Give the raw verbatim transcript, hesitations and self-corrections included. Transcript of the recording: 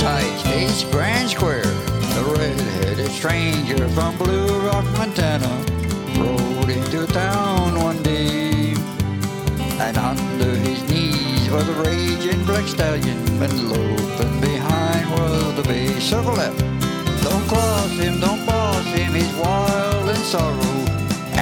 Side Stage Grand Square, the red-headed stranger from Blue Rock, Montana, rode into town one day. And under his knees was a raging black stallion, and loping behind was the bay. Circle left. Don't cross him, don't boss him, he's wild and sorrow.